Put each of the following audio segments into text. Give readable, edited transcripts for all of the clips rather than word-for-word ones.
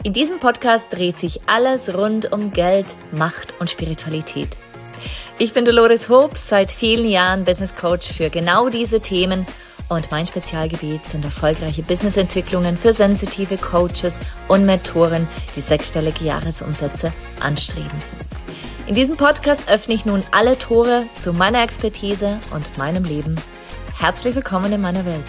In diesem Podcast dreht sich alles rund um Geld, Macht und Spiritualität. Ich bin Dolores Hoop, seit vielen Jahren Business Coach für genau diese Themen und mein Spezialgebiet sind erfolgreiche Businessentwicklungen für sensitive Coaches und Mentoren, die sechsstellige Jahresumsätze anstreben. In diesem Podcast öffne ich nun alle Tore zu meiner Expertise und meinem Leben. Herzlich willkommen in meiner Welt.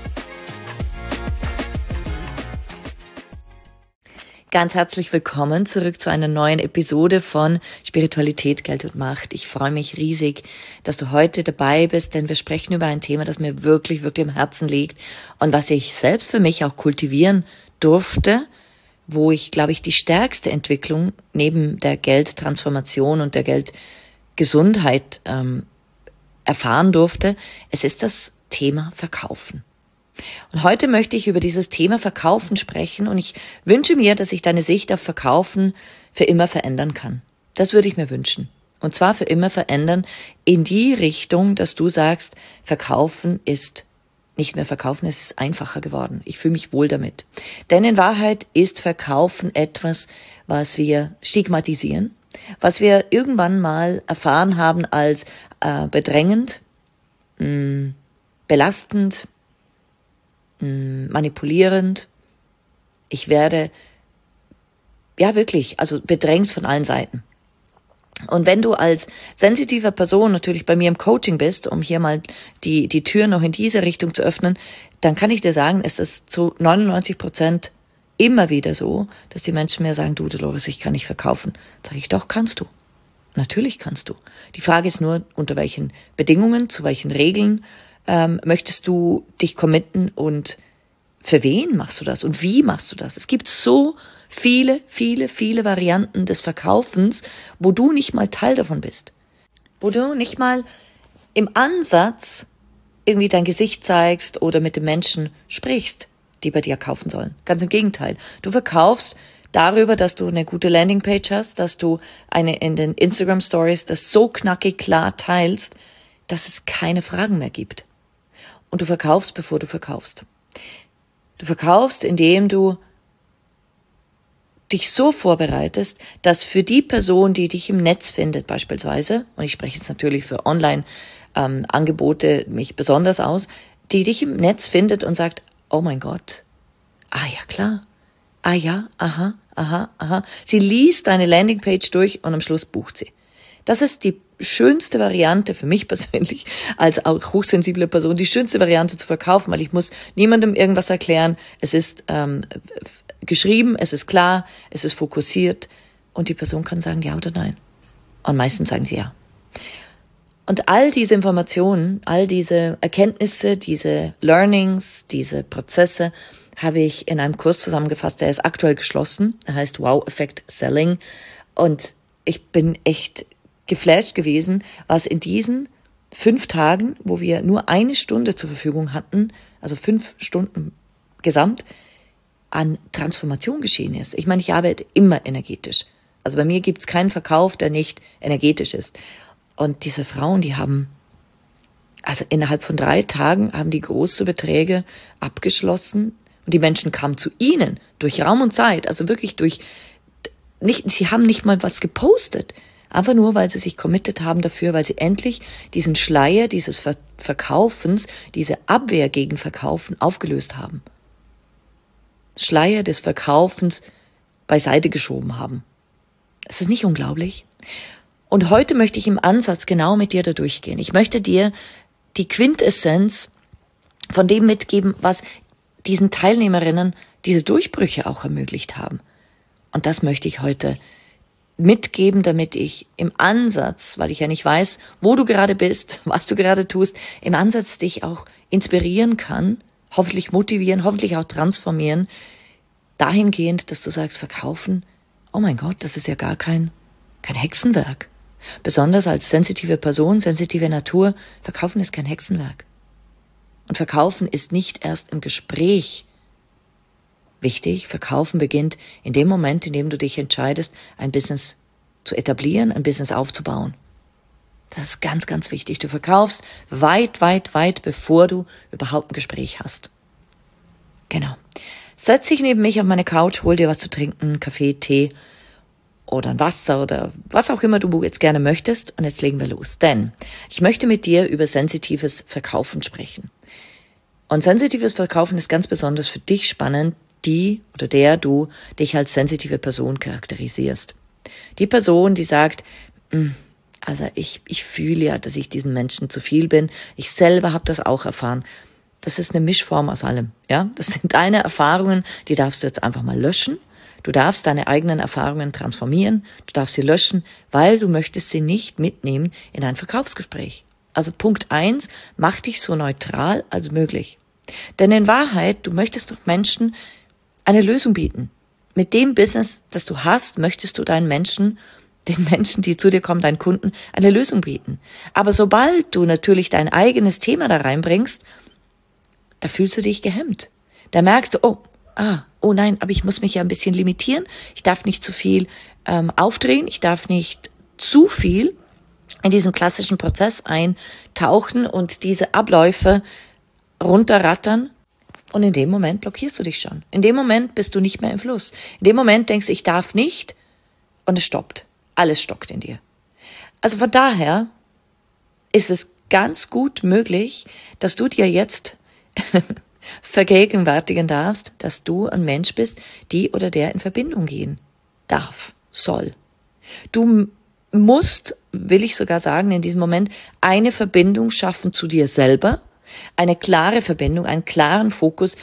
Ganz herzlich willkommen zurück zu einer neuen Episode von Spiritualität, Geld und Macht. Ich freue mich riesig, dass du heute dabei bist, denn wir sprechen über ein Thema, das mir wirklich, wirklich am Herzen liegt und was ich selbst für mich auch kultivieren durfte, wo ich, glaube ich, die stärkste Entwicklung neben der Geldtransformation und der Geldgesundheit erfahren durfte. Es ist das Thema Verkaufen. Und heute möchte ich über dieses Thema Verkaufen sprechen und ich wünsche mir, dass ich deine Sicht auf Verkaufen für immer verändern kann. Das würde ich mir wünschen. Und zwar für immer verändern in die Richtung, dass du sagst, Verkaufen ist nicht mehr Verkaufen, es ist einfacher geworden. Ich fühle mich wohl damit. Denn in Wahrheit ist Verkaufen etwas, was wir stigmatisieren, was wir irgendwann mal erfahren haben als bedrängend, belastend, manipulierend. Ich werde, wirklich, bedrängt von allen Seiten. Und wenn du als sensitive Person natürlich bei mir im Coaching bist, um hier mal die Tür noch in diese Richtung zu öffnen, dann kann ich dir sagen, es ist zu 99% immer wieder so, dass die Menschen mir sagen, du Dolores, ich kann nicht verkaufen. Sag ich, doch, kannst du. Natürlich kannst du. Die Frage ist nur, unter welchen Bedingungen, zu welchen Regeln möchtest du dich committen und für wen machst du das und wie machst du das? Es gibt so viele Varianten des Verkaufens, wo du nicht mal Teil davon bist. Wo du nicht mal im Ansatz irgendwie dein Gesicht zeigst oder mit den Menschen sprichst, die bei dir kaufen sollen. Ganz im Gegenteil. Du verkaufst darüber, dass du eine gute Landingpage hast, dass du eine in den Instagram Stories das so knackig klar teilst, dass es keine Fragen mehr gibt. Und du verkaufst, bevor du verkaufst. Du verkaufst, indem du dich so vorbereitest, dass für die Person, die dich im Netz findet beispielsweise, und ich spreche jetzt natürlich für Online-Angebote mich besonders aus, die dich im Netz findet und sagt, oh mein Gott, ah ja klar, ah ja, aha. Sie liest deine Landingpage durch und am Schluss bucht sie. Das ist die schönste Variante für mich persönlich, als auch hochsensible Person, die schönste Variante zu verkaufen, weil ich muss niemandem irgendwas erklären. Es ist geschrieben, es ist klar, es ist fokussiert und die Person kann sagen ja oder nein. Und meistens sagen sie ja. Und all diese Informationen, all diese Erkenntnisse, diese Learnings, diese Prozesse habe ich in einem Kurs zusammengefasst, der ist aktuell geschlossen. Er heißt Wow Effect Selling und ich bin echt geflasht gewesen, was in diesen 5 Tagen, wo wir nur 1 Stunde zur Verfügung hatten, also 5 Stunden gesamt, an Transformation geschehen ist. Ich meine, ich arbeite immer energetisch. Also bei mir gibt's keinen Verkauf, der nicht energetisch ist. Und diese Frauen, die haben, also innerhalb von 3 Tagen haben die große Beträge abgeschlossen und die Menschen kamen zu ihnen durch Raum und Zeit, also wirklich sie haben nicht mal was gepostet. Einfach nur, weil sie sich committed haben dafür, weil sie endlich diesen Schleier dieses Verkaufens, diese Abwehr gegen Verkaufen aufgelöst haben. Schleier des Verkaufens beiseite geschoben haben. Ist das nicht unglaublich? Und heute möchte ich im Ansatz genau mit dir da durchgehen. Ich möchte dir die Quintessenz von dem mitgeben, was diesen Teilnehmerinnen diese Durchbrüche auch ermöglicht haben. Und das möchte ich heute mitgeben, damit ich im Ansatz, weil ich ja nicht weiß, wo du gerade bist, was du gerade tust, im Ansatz dich auch inspirieren kann, hoffentlich motivieren, hoffentlich auch transformieren, dahingehend, dass du sagst, verkaufen, oh mein Gott, das ist ja gar kein Hexenwerk. Besonders als sensitive Person, sensitive Natur, verkaufen ist kein Hexenwerk. Und verkaufen ist nicht erst im Gespräch wichtig. Verkaufen beginnt in dem Moment, in dem du dich entscheidest, ein Business zu etablieren, ein Business aufzubauen. Das ist ganz, ganz wichtig. Du verkaufst weit, bevor du überhaupt ein Gespräch hast. Genau. setz dich neben mich auf meine Couch, hol dir was zu trinken, Kaffee, Tee oder ein Wasser oder was auch immer du jetzt gerne möchtest. Und jetzt legen wir los. Denn ich möchte mit dir über sensitives Verkaufen sprechen. Und sensitives Verkaufen ist ganz besonders für dich spannend, die oder der du dich als sensitive Person charakterisierst. Die Person, die sagt, also ich fühle ja, dass ich diesen Menschen zu viel bin. Ich selber habe das auch erfahren. Das ist eine Mischform aus allem. Ja, das sind deine Erfahrungen, die darfst du jetzt einfach mal löschen. Du darfst deine eigenen Erfahrungen transformieren. Du darfst sie löschen, weil du möchtest sie nicht mitnehmen in ein Verkaufsgespräch. Also Punkt 1, mach dich so neutral als möglich. Denn in Wahrheit, du möchtest doch Menschen eine Lösung bieten. Mit dem Business, das du hast, möchtest du den Menschen, die zu dir kommen, deinen Kunden, eine Lösung bieten. Aber sobald du natürlich dein eigenes Thema da reinbringst, da fühlst du dich gehemmt. Da merkst du, oh nein, aber ich muss mich ja ein bisschen limitieren. Ich darf nicht zu viel aufdrehen. Ich darf nicht zu viel in diesen klassischen Prozess eintauchen und diese Abläufe runterrattern. Und in dem Moment blockierst du dich schon. In dem Moment bist du nicht mehr im Fluss. In dem Moment denkst du, ich darf nicht, und es stoppt. Alles stockt in dir. Also von daher ist es ganz gut möglich, dass du dir jetzt vergegenwärtigen darfst, dass du ein Mensch bist, die oder der in Verbindung gehen darf, soll. Du musst, will ich sogar sagen, in diesem Moment eine Verbindung schaffen zu dir selber, eine klare Verbindung, einen klaren Fokus,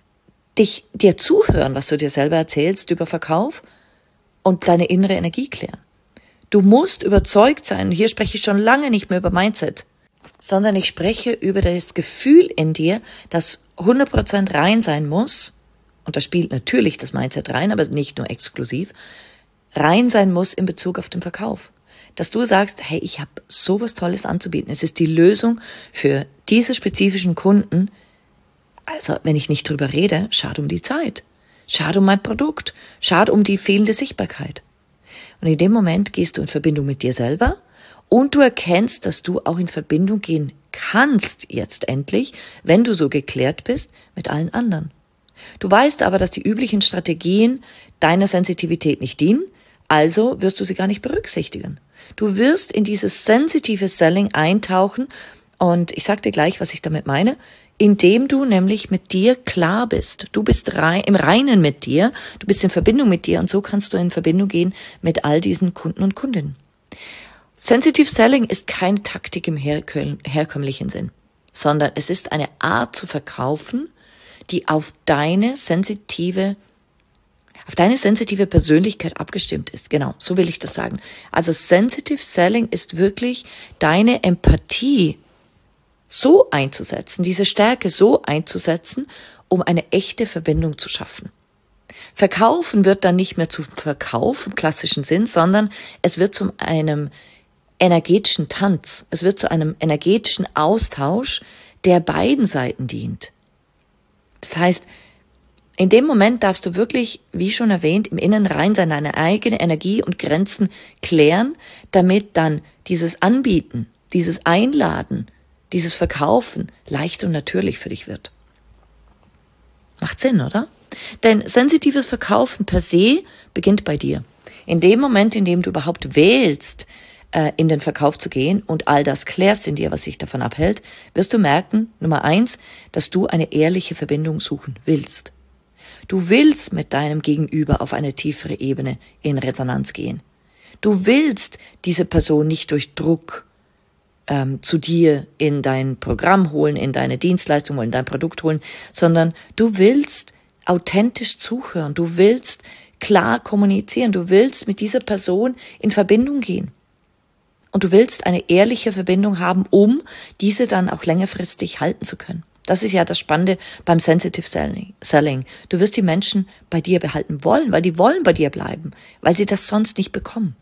dir zuhören, was du dir selber erzählst über Verkauf und deine innere Energie klären. Du musst überzeugt sein, und hier spreche ich schon lange nicht mehr über Mindset, sondern ich spreche über das Gefühl in dir, das 100% rein sein muss, und da spielt natürlich das Mindset rein, aber nicht nur exklusiv, rein sein muss in Bezug auf den Verkauf. Dass du sagst, hey, ich habe sowas Tolles anzubieten, es ist die Lösung für diese spezifischen Kunden. Also, wenn ich nicht drüber rede, schade um die Zeit, schade um mein Produkt, schade um die fehlende Sichtbarkeit. Und in dem Moment gehst du in Verbindung mit dir selber und du erkennst, dass du auch in Verbindung gehen kannst jetzt endlich, wenn du so geklärt bist, mit allen anderen. Du weißt aber, dass die üblichen Strategien deiner Sensitivität nicht dienen, also wirst du sie gar nicht berücksichtigen. Du wirst in dieses sensitive Selling eintauchen und ich sag dir gleich, was ich damit meine, indem du nämlich mit dir klar bist. Du bist im Reinen mit dir, du bist in Verbindung mit dir und so kannst du in Verbindung gehen mit all diesen Kunden und Kundinnen. Sensitive Selling ist keine Taktik im herkömmlichen Sinn, sondern es ist eine Art zu verkaufen, die auf deine sensitive Persönlichkeit abgestimmt ist. Genau, so will ich das sagen. Also Sensitive Selling ist wirklich deine Empathie so einzusetzen, diese Stärke so einzusetzen, um eine echte Verbindung zu schaffen. Verkaufen wird dann nicht mehr zum Verkauf im klassischen Sinn, sondern es wird zu einem energetischen Tanz. Es wird zu einem energetischen Austausch, der beiden Seiten dient. Das heißt, in dem Moment darfst du wirklich, wie schon erwähnt, im Inneren rein sein, deine eigene Energie und Grenzen klären, damit dann dieses Anbieten, dieses Einladen, dieses Verkaufen leicht und natürlich für dich wird. Macht Sinn, oder? Denn sensitives Verkaufen per se beginnt bei dir. In dem Moment, in dem du überhaupt wählst, in den Verkauf zu gehen und all das klärst in dir, was dich davon abhält, wirst du merken, Nummer 1, dass du eine ehrliche Verbindung suchen willst. Du willst mit deinem Gegenüber auf eine tiefere Ebene in Resonanz gehen. Du willst diese Person nicht durch Druck zu dir in dein Programm holen, in deine Dienstleistung holen, in dein Produkt holen, sondern du willst authentisch zuhören, du willst klar kommunizieren, du willst mit dieser Person in Verbindung gehen. Und du willst eine ehrliche Verbindung haben, um diese dann auch längerfristig halten zu können. Das ist ja das Spannende beim Sensitive Selling. Du wirst die Menschen bei dir behalten wollen, weil die wollen bei dir bleiben, weil sie das sonst nicht bekommen.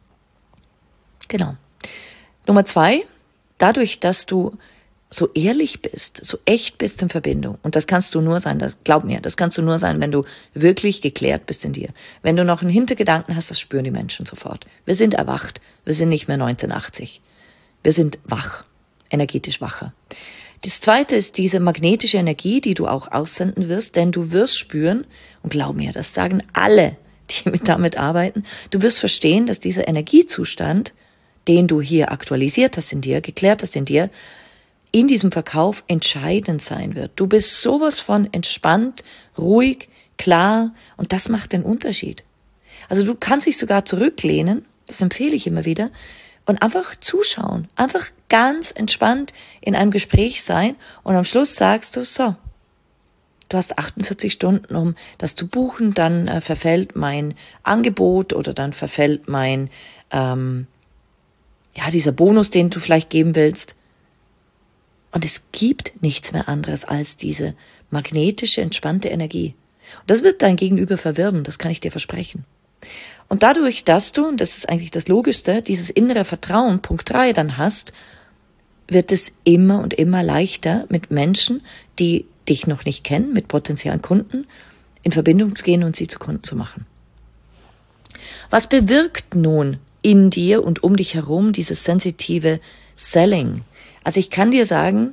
Genau. Nummer 2, dadurch, dass du so ehrlich bist, so echt bist in Verbindung. Und das kannst du nur sein, glaub mir, das kannst du nur sein, wenn du wirklich geklärt bist in dir. Wenn du noch einen Hintergedanken hast, das spüren die Menschen sofort. Wir sind erwacht, wir sind nicht mehr 1980. Wir sind wach, energetisch wacher. Das zweite ist diese magnetische Energie, die du auch aussenden wirst, denn du wirst spüren, und glaub mir, das sagen alle, die damit arbeiten, du wirst verstehen, dass dieser Energiezustand, den du hier aktualisiert hast in dir, geklärt hast in dir, in diesem Verkauf entscheidend sein wird. Du bist sowas von entspannt, ruhig, klar, und das macht den Unterschied. Also du kannst dich sogar zurücklehnen, das empfehle ich immer wieder, und einfach zuschauen, einfach ganz entspannt in einem Gespräch sein und am Schluss sagst du, so, du hast 48 Stunden, um das zu buchen, dann verfällt mein Angebot oder dann verfällt mein, dieser Bonus, den du vielleicht geben willst. Und es gibt nichts mehr anderes als diese magnetische, entspannte Energie. Und das wird dein Gegenüber verwirren, das kann ich dir versprechen. Und dadurch, dass du, und das ist eigentlich das Logischste, dieses innere Vertrauen, Punkt 3, dann hast, wird es immer und immer leichter, mit Menschen, die dich noch nicht kennen, mit potenziellen Kunden, in Verbindung zu gehen und sie zu Kunden zu machen. Was bewirkt nun in dir und um dich herum dieses sensitive Selling? Also ich kann dir sagen,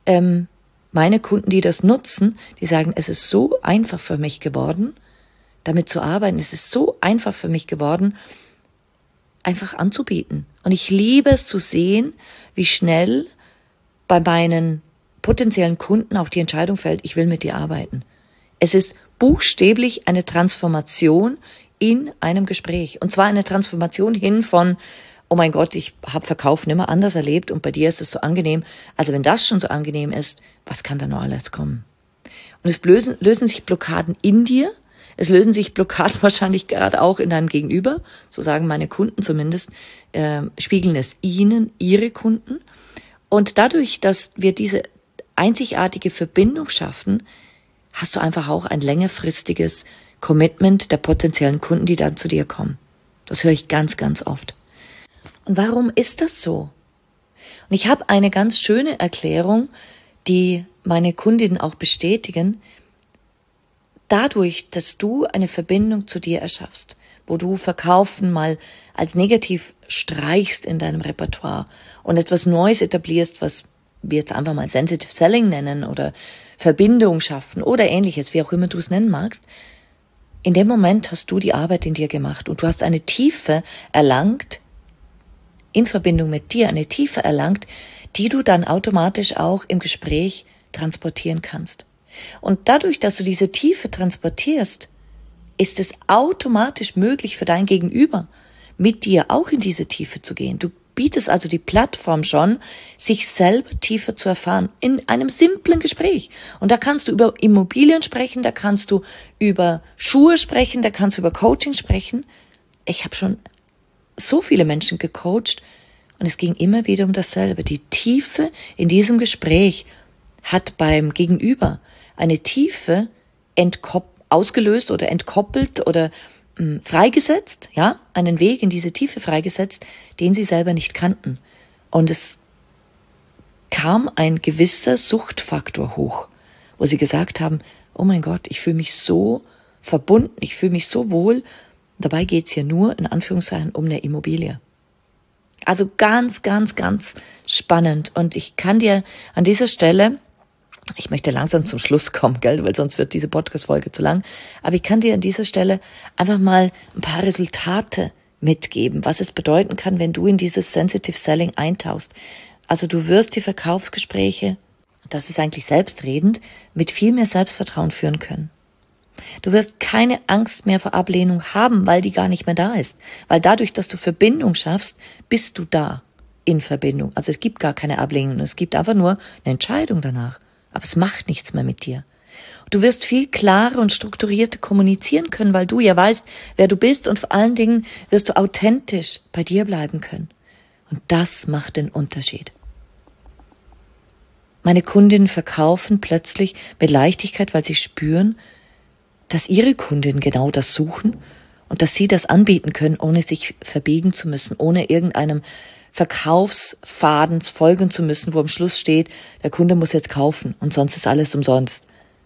meine Kunden, die das nutzen, die sagen, es ist so einfach für mich geworden, damit zu arbeiten. Es ist so einfach für mich geworden, einfach anzubieten. Und ich liebe es zu sehen, wie schnell bei meinen potenziellen Kunden auch die Entscheidung fällt, ich will mit dir arbeiten. Es ist buchstäblich eine Transformation in einem Gespräch. Und zwar eine Transformation hin von, oh mein Gott, ich habe Verkauf nimmer anders erlebt und bei dir ist es so angenehm. Also wenn das schon so angenehm ist, was kann da noch alles kommen? Und es lösen sich Blockaden in dir. Es lösen sich Blockaden wahrscheinlich gerade auch in deinem Gegenüber, so sagen meine Kunden zumindest, spiegeln es ihnen, ihre Kunden. Und dadurch, dass wir diese einzigartige Verbindung schaffen, hast du einfach auch ein längerfristiges Commitment der potenziellen Kunden, die dann zu dir kommen. Das höre ich ganz, ganz oft. Und warum ist das so? Und ich habe eine ganz schöne Erklärung, die meine Kundinnen auch bestätigen. Dadurch, dass du eine Verbindung zu dir erschaffst, wo du Verkaufen mal als negativ streichst in deinem Repertoire und etwas Neues etablierst, was wir jetzt einfach mal Sensitive Selling nennen oder Verbindung schaffen oder ähnliches, wie auch immer du es nennen magst, in dem Moment hast du die Arbeit in dir gemacht und du hast eine Tiefe erlangt, in Verbindung mit dir, eine Tiefe erlangt, die du dann automatisch auch im Gespräch transportieren kannst. Und dadurch, dass du diese Tiefe transportierst, ist es automatisch möglich für dein Gegenüber, mit dir auch in diese Tiefe zu gehen. Du bietest also die Plattform schon, sich selber tiefer zu erfahren, in einem simplen Gespräch. Und da kannst du über Immobilien sprechen, da kannst du über Schuhe sprechen, da kannst du über Coaching sprechen. Ich habe schon so viele Menschen gecoacht und es ging immer wieder um dasselbe. Die Tiefe in diesem Gespräch hat beim Gegenüber eine Tiefe ausgelöst oder entkoppelt oder freigesetzt, ja, einen Weg in diese Tiefe freigesetzt, den sie selber nicht kannten. Und es kam ein gewisser Suchtfaktor hoch, wo sie gesagt haben, oh mein Gott, ich fühle mich so verbunden, ich fühle mich so wohl. Dabei geht's hier nur, in Anführungszeichen, um eine Immobilie. Also ganz, ganz, ganz spannend. Und ich kann dir an dieser Stelle, ich möchte langsam zum Schluss kommen, gell, weil sonst wird diese Podcast-Folge zu lang, aber ich kann dir an dieser Stelle einfach mal ein paar Resultate mitgeben, was es bedeuten kann, wenn du in dieses Sensitive Selling eintauchst. Also du wirst die Verkaufsgespräche, das ist eigentlich selbstredend, mit viel mehr Selbstvertrauen führen können. Du wirst keine Angst mehr vor Ablehnung haben, weil die gar nicht mehr da ist. Weil dadurch, dass du Verbindung schaffst, bist du da in Verbindung. Also es gibt gar keine Ablehnung, es gibt einfach nur eine Entscheidung danach. Aber es macht nichts mehr mit dir. Du wirst viel klarer und strukturierter kommunizieren können, weil du ja weißt, wer du bist und vor allen Dingen wirst du authentisch bei dir bleiben können. Und das macht den Unterschied. Meine Kundinnen verkaufen plötzlich mit Leichtigkeit, weil sie spüren, dass ihre Kundinnen genau das suchen und dass sie das anbieten können, ohne sich verbiegen zu müssen, ohne irgendeinem Verkaufsfaden folgen zu müssen, wo am Schluss steht, der Kunde muss jetzt kaufen und sonst ist alles umsonst.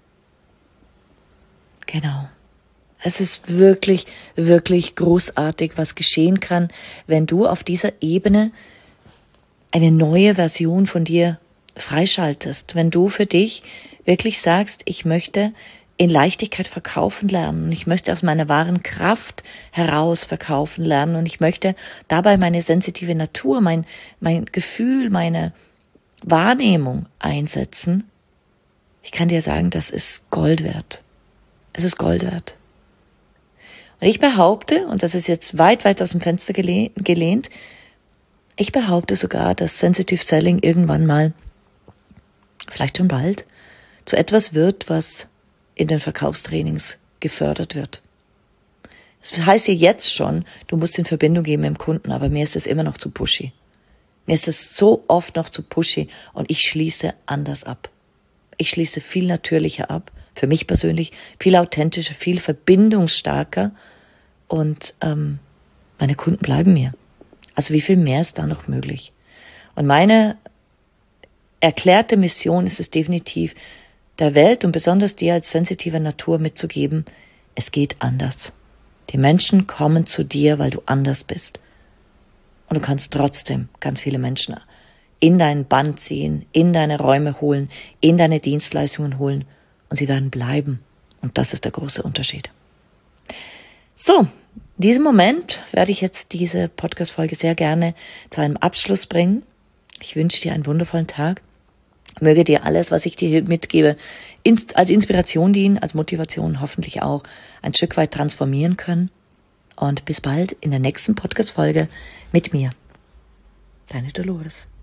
Genau. Es ist wirklich, wirklich großartig, was geschehen kann, wenn du auf dieser Ebene eine neue Version von dir freischaltest, wenn du für dich wirklich sagst, ich möchte in Leichtigkeit verkaufen lernen und ich möchte aus meiner wahren Kraft heraus verkaufen lernen und ich möchte dabei meine sensitive Natur, mein Gefühl, meine Wahrnehmung einsetzen. Ich kann dir sagen, das ist Gold wert. Es ist Gold wert. Und ich behaupte, und das ist jetzt weit, weit aus dem Fenster gelehnt, ich behaupte sogar, dass Sensitive Selling irgendwann mal, vielleicht schon bald, zu etwas wird, was in den Verkaufstrainings gefördert wird. Das heißt ja jetzt schon, du musst in Verbindung gehen mit dem Kunden, aber mir ist es immer noch zu pushy. Mir ist es so oft noch zu pushy und ich schließe anders ab. Ich schließe viel natürlicher ab, für mich persönlich, viel authentischer, viel verbindungsstarker und meine Kunden bleiben mir. Also wie viel mehr ist da noch möglich? Und meine erklärte Mission ist es definitiv, der Welt und besonders dir als sensitive Natur mitzugeben, es geht anders. Die Menschen kommen zu dir, weil du anders bist. Und du kannst trotzdem ganz viele Menschen in deinen Band ziehen, in deine Räume holen, in deine Dienstleistungen holen und sie werden bleiben. Und das ist der große Unterschied. So, in diesem Moment werde ich jetzt diese Podcast-Folge sehr gerne zu einem Abschluss bringen. Ich wünsche dir einen wundervollen Tag. Möge dir alles, was ich dir hier mitgebe, als Inspiration dienen, als Motivation hoffentlich auch ein Stück weit transformieren können. Und bis bald in der nächsten Podcast-Folge mit mir. Deine Dolores.